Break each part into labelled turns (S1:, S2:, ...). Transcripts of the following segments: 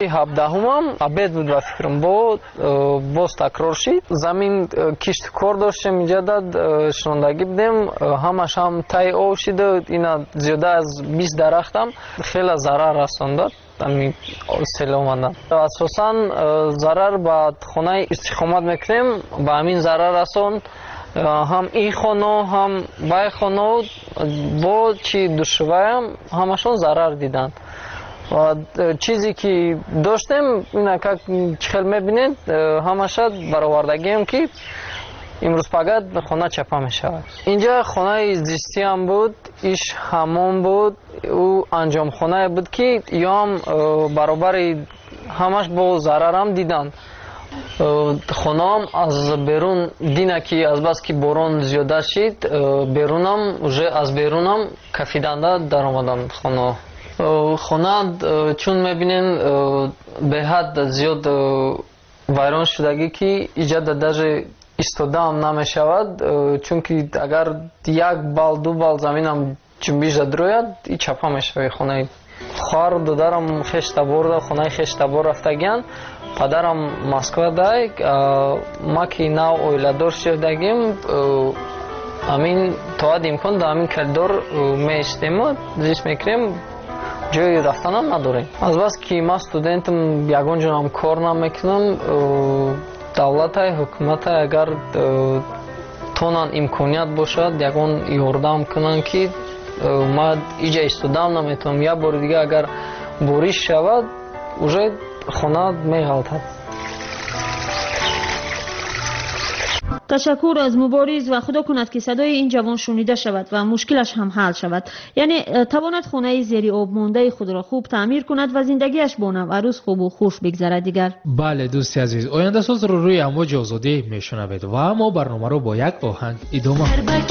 S1: 17-ум обед буд ва фикрам боз такрор шид. Замин кишт кор доштем инҷа дад шондагӣ будем ҳамаш ҳам таи об шида ина зиёда аз 20 дарахтам хеле зарар расондад ами сел омадан. Асосан зарар ба хонаи истиқомат мекунем ба ҳамин зарар расон ҳам ин хона ҳам бай хона бо чи душваям ҳамашон зарар диданд. ва чизе ки доштем ина как хел мебинед ҳамаша баровардагием ки имрӯз фақат хона чапа мешавад. Инҷа хонаи зистиам буд, иш ҳамом буд, ӯ анҷомхонае буд ки ём баробари ҳамаш бо зарарам диданд. Хонаам аз берун дина ки азбаски борон зиёда шид берунам уже аз берунам кафиданда даромаданд хона. Хона чун мебинен беҳад зиёд вайрон шудагӣ ки иҷада даже истодаам намешавад, чунки агар як бал ду бал заминам ҷунбиш дадрояд и чапа мешавад хонаи. хоҳару додарам хештаборда хонаи хештабор рафтагиянд. Падарам Москва дай ма ки нав оиладор шудагим амин тоад имкон да амин калидор меистему зист мекунем ҷои рафтанам надорем. Азбас ки ман студентам ягон ҷонам кор намекунам давлатай ҳукуматай агар тонан имконият бошад ягон ёрдам кунанд ки ман иҷа истодам наметавонам як бори дига агар бориш шавад уже хона меғалтад.
S2: تشکر از مبارز و خدا کند که صدای این جوان شنیده شود و مشکلش هم حل شود. یعنی تواند خانه زیر آب مانده خود را خوب تعمیر کند و زندگیش با نوروز خوب و خوش بگذرد دیگر.
S3: بله دوستی عزیز، آینده ساز رو روی امواج آزادی میشنوید و اما برنامه رو با یک آهنگ ادامه.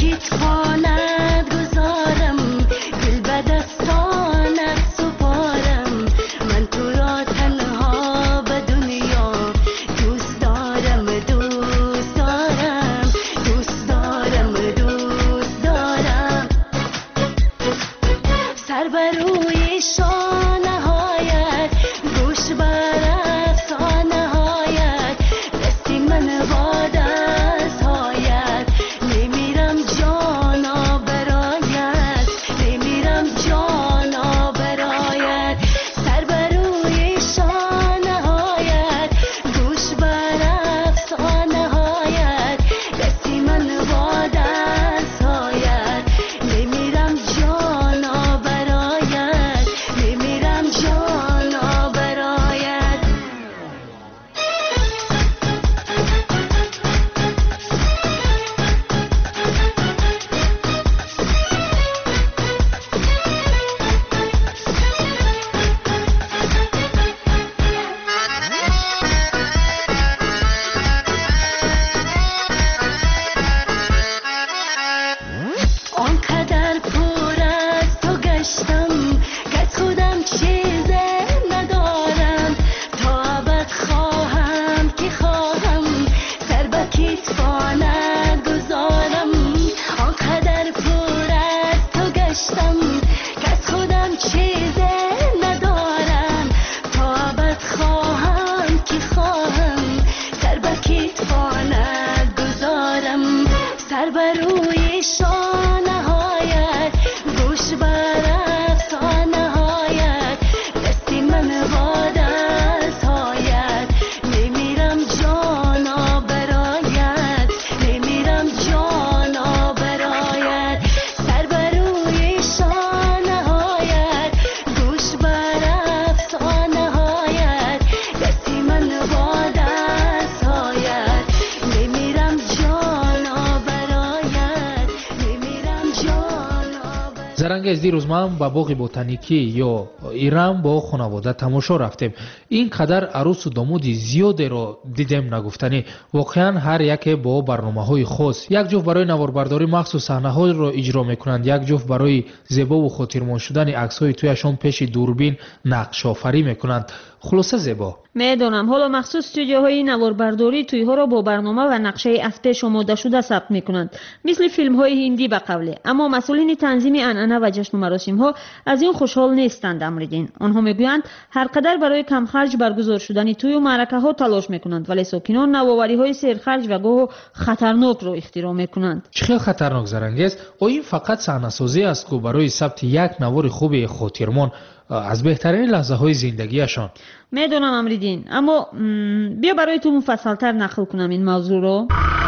S3: زرنگز دیروز ما با باغ بوتانیکی یا ایران با خانواده تماشا رفتیم. این قدر عروس و داماد زیادی رو دیدیم نگفتنی. واقعا هر یک با برنامه‌های خاص. یک جفت برای نواربرداری مخصوص صحنه‌ها رو اجرا میکنند، یک جفت برای زیبا و خاطرمان شدن عکس‌های تویشون پیش دوربین نقش آفرینی میکنند. خلاصه زیبا.
S2: میدونم. حالا مخصوص استودیوهای نواربرداری تویها را با برنامه و نقشه هفته شمرده شده ثبت میکنند، مثل فیلم‌های هندی به قوله. اما مسئولین تنظیم انعنه و و جشن و مراسم ها از این خوشحال نیستند. امریدین آنها میگویند هر قدر برای کم خرج برگزار شدن توی و معرکه ها تلاش میکنند، ولی ساکنان نوآوری های سرخرج و گاه خطرناک را اختراع میکنند.
S3: چه خطرناک زرنگیست؟ این فقط صحنه‌سازی است که برای ثبت یک نوار خوب خاطرمان از بهترین لحظه های زندگیشان.
S2: میدونم امریدین، اما بیا برای تو مفصل‌تر نقل کنم این موضوع رو.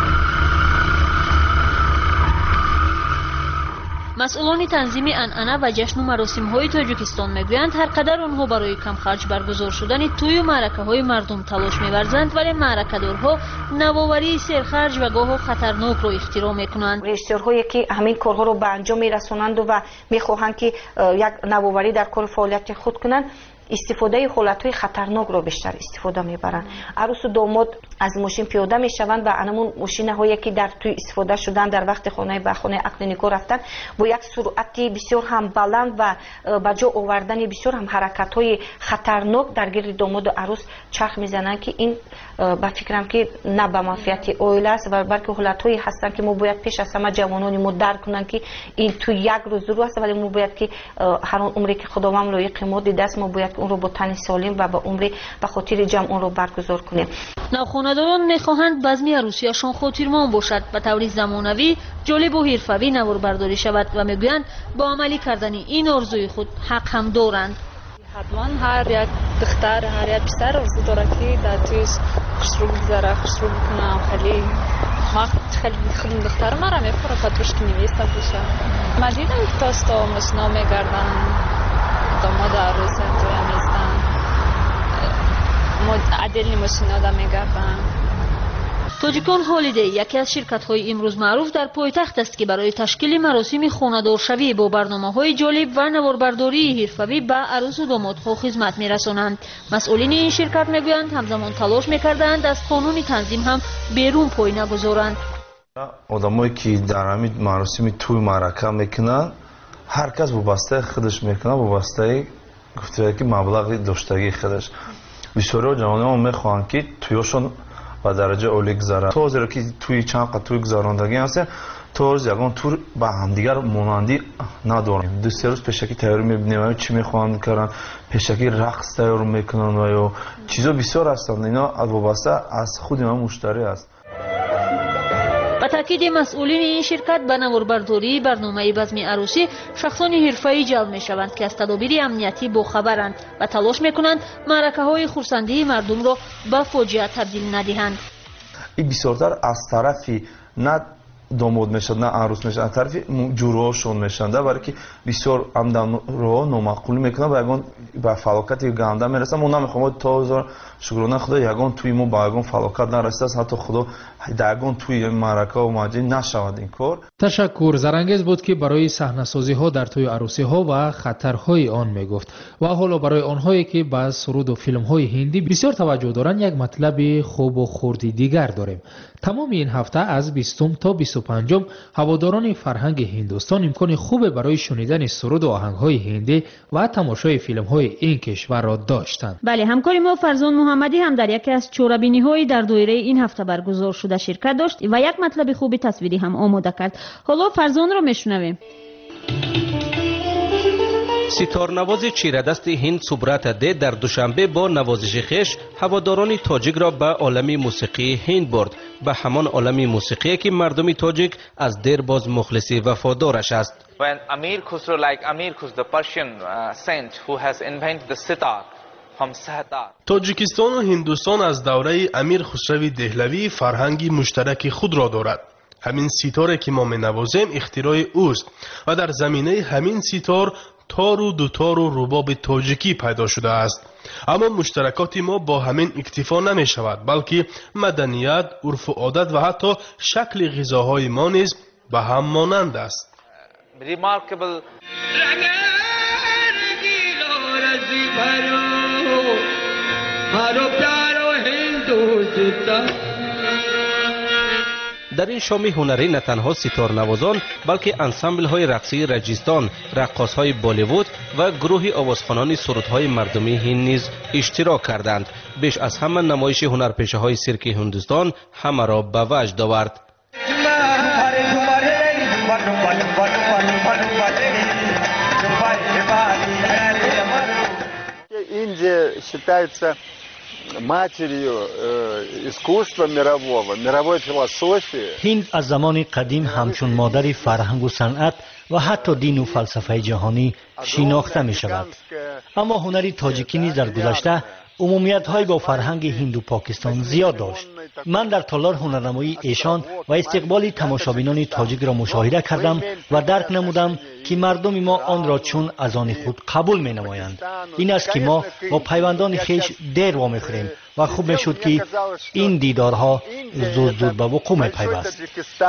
S2: مسئولان تنظیم انعنه و جشن و مراسم‌های تاجیکستان میگویند هر قدر آنها برای کم خرج برگزار شدن توی و معرکه‌های مردم تلاش می‌ورزند، ولی معرکه‌دارها نوآوری سرخرج و گاه خطرناک را اختراع می‌کنند.
S4: رژیسورهایی که همین کارها رو به انجام می‌رسانند و می‌خواهند که یک نوآوری در کار فعالیت خود کنند، استفاده حالتهای خطرناک رو بیشتر استفاده میبرن. عروس و داماد از ماشین پیاده میشوند و انمون ماشین هایی که در توی استفاده شدن در وقت خانه به خانه عقد نکاح رفتن با یک سرعتی بسیار هم بلند و به جا آوردن بسیار هم حرکت های خطرناک در گرد داماد و عروس چرخ میزنن که این به فکرم که نه به منفعت عائله است و بلکه حالت هایی هستن که ما باید پیش از همه جوانان ما درک کنن که این توی یک روز رو است، ولی ما باید که هر آن عمری که خداوند لایق ما دیده است ما باید اون رو با تن سالم و با عمری به خاطر جمع اون رو برگزار کنیم.
S2: نوخانه‌داران میخواهند بزمی عروسیشان خاطرمان باشد، به طور زمانوی، جالب و حرفه‌ای نوار برداری شود و میگویند با عملی کردن این آرزوی خود حق هم دارند.
S5: حتما هر یک دختر هر یک پسر آرزو داره که در تویش خوشرو بگذاره، خوشرو بکنه. خیلی خودم دختر مرا میخوره پاتوش که نویسته بشه. من دیدم که تاستا ماشینا میگردن داماد عروس توی میستن عدل ماشینا دا میگردن.
S2: تاجیکان هالیدی یکی از شرکت‌های امروز معروف در پایتخت است که برای تشکیل مراسم خانه‌دارشوی با برنامه‌های جالب و نواربرداری حرفه‌ای به عروس و دامادها خدمت می‌رسانند. مسئولین این شرکت می‌گویند همزمان تلاش می‌کردند از قانون تنظیم هم بیرون پای نگذارند.
S6: آدمایی که در همین مراسم توی معرکه میکنن هر کس وابسته خودش میکنه، وابسته گفته که مبلغ داشتگی خودش. بسیاری جوانان میخوان که تویشون و درجه اولی گذاره. تو زیرا که توی چند قطع توی گذراندگی هست تو یگان تور با همدیگر مانندی نداریم. دو سه روز پیشکی تیاری میبینیم چی میخوان کردن، پیشکی رقص تیار میکنن و یا چیزا بسیار هستند. اینا وابسته از خود ما مشتری است.
S2: با تاکید مسئولین این شرکت به نواربرداری برنامه بزم عروسی شخصان حرفه‌ای جلب می‌شوند که از تدابیر امنیتی باخبرند و تلاش می‌کنند معرکه‌های خرسندی مردم را به فاجعه تبدیل ندهند.
S6: این بسیارتر از طرفی نه داماد میشد نه عروس میشد، از طرفی جوروهاشون میشنده، برای که بسیار عمدن رو نامعقول میکنه و یگان به فلاکت گنده میرسه. ما نمیخوام تا شکرانه خدا یگان توی ما با یگان فلاکت نرسیده است، حتی خدا یگان توی معرکه و ماجرا نشود این کار.
S3: تشکر. زرنگیز بود که برای صحنه‌سازی ها در توی عروسی ها و خطرهای آن میگفت و حالا برای آنهایی که با سرود و فیلم های هندی بسیار توجه دارند یک مطلب خوب و خردی دیگر داریم. تمام این هفته از 20 تا 25 هواداران فرهنگ هندوستان امکان خوب برای شنیدن سرود و آهنگ های هندی و تماشای فیلم های این کشور را داشتند.
S2: بله، همکاری ما فرزان محمدی هم در یکی از چوربینی های در دایره این هفته برگزار شده شرکت داشت و یک مطلب خوبی تصویری هم آماده کرد. حالا فرزان را میشنویم.
S7: ستارنواز چیردست هند سبرات ده در دوشنبه با نوازش خویش هواداران تاجیک را به عالم موسیقی هند برد، به همان عالم موسیقی که مردم تاجیک از دیر باز مخلص وفادارش است.
S8: When Amir Khusro, like Amir Khus, the Persian saint who has invented the sitar from Sahtar.
S9: تاجیکستان و هندوستان از دوره امیر خسرو دهلوی فرهنگی مشترک خود را دارد. همین سیتاری که ما می‌نوازیم اختراع اوست و در زمینه همین سیتار تار و دوتار و رباب تاجیکی پیدا شده است. اما مشترکات ما با همین اکتفا نمی شود، بلکه مدنیت، عرف و عادت و حتی شکل غذاهای ما نیز به هم مانند است.
S8: Remarkable.
S7: در این شام هنری نه تنها ستار نوازان بلکه انسامبل های رقصی رجستان، رقاص های بالیوود و گروه آوازخوانان سرودهای مردمی هند نیز اشتراک کردند. بیش از همه نمایش هنرپیشه های سیرک هندوستان همه را به وجد آورد.
S10: считается матерью искусства мирового, мировой философии.
S11: هند از زمان قدیم همچون مادر فرهنگ و صنعت و حتی دین و فلسفه جهانی شناخته می شود. اما هنر تاجیکی نیز در گذشته عمومیت‌های با فرهنگ هند و پاکستان زیاد داشت. من در تالار هنرنمایی ایشان و استقبال تماشابینان تاجیک را مشاهده کردم و درک نمودم که مردم ما آن را چون از آن خود قبول می نمایند. این است که ما با پیوندان خیش دیر وا می‌خوریم و خوب میشد که این دیدارها زود زود به وقوع می‌پیوست.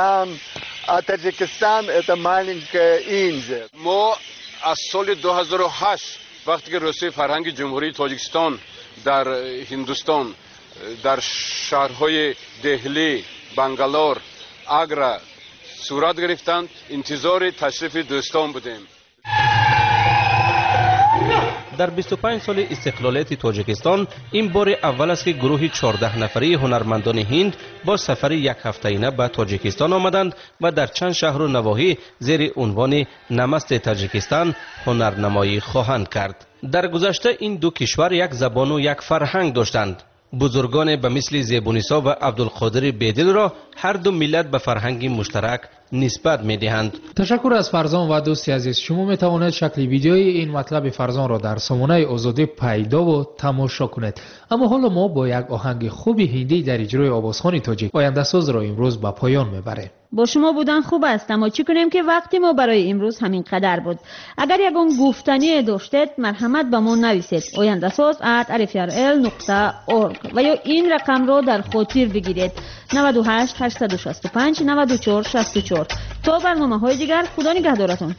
S10: ما از سال 2008 وقتی که رسوی فرهنگ جمهوری تاجیکستان در هندوستان در شهرهای دهلی، بنگلور، آگرا صورت گرفتند، انتظار تشریف دوستان بودیم.
S7: در 25 سال استقلالیت تاجیکستان این بار اول است که گروه 14 نفری هنرمندان هند با سفر یک هفته‌ایانه به تاجیکستان آمدند و در چند شهر و نواحی زیر عنوان نمست تاجیکستان هنرنمایی خواهند کرد. در گذشته این دو کشور یک زبان و یک فرهنگ داشتند. بزرگان به مثل زیبونیسا و عبدالقادر بیدل را هر دو ملت به فرهنگ مشترک نسبت می‌دهند.
S3: تشکر از فرزان و دوستی عزیز. شما می‌توانید شکل ویدیوی این مطلب فرزان را در سامانه آزادی پیدا و تماشا کنید. اما حالا ما با یک آهنگ خوبی هندی در اجرای آوازخوان تاجیک آینده ساز را امروز به پایان می‌بریم.
S2: با شما بودن خوب است، اما چی کنیم که وقتی ما برای امروز همین قدر بود. اگر یگان گفتنی داشتید مرحمت به ما نویسید oyandasaz@rfrl.org و یا این رقم را در خاطر بگیرید 98 865 94 64. تا برنامه‌های دیگر خدا نگهدارتون.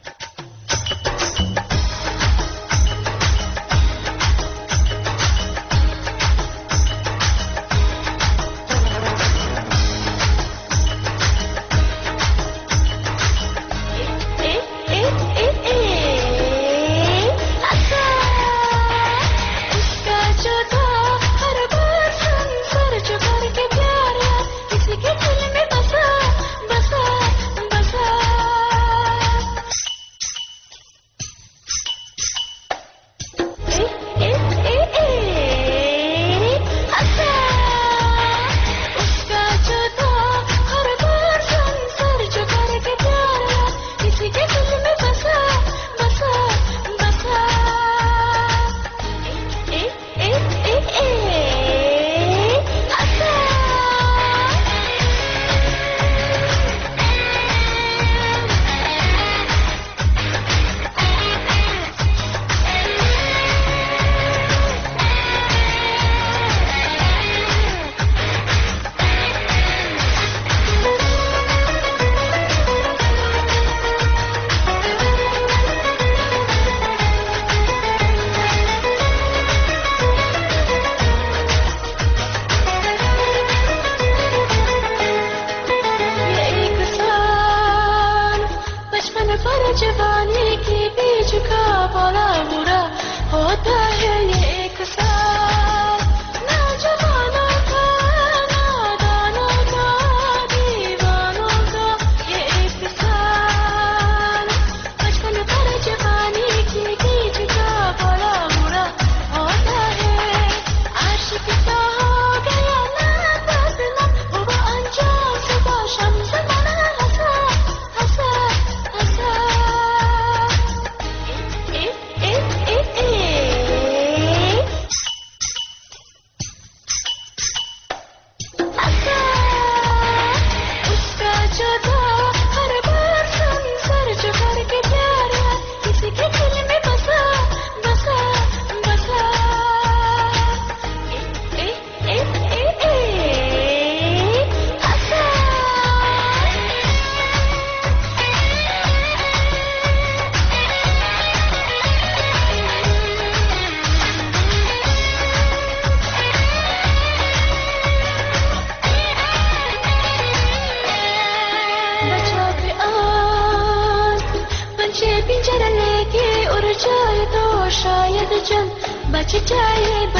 S12: बच जाए